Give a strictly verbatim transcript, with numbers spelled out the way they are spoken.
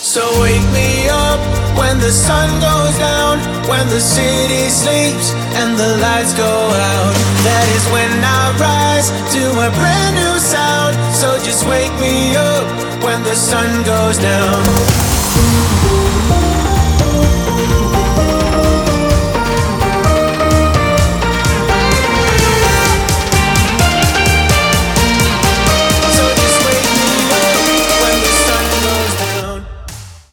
So wake me up when the sun goes down, when the city sleeps and the lights go out. That is when I rise to a brand new sound. So just wake me up when the sun goes down.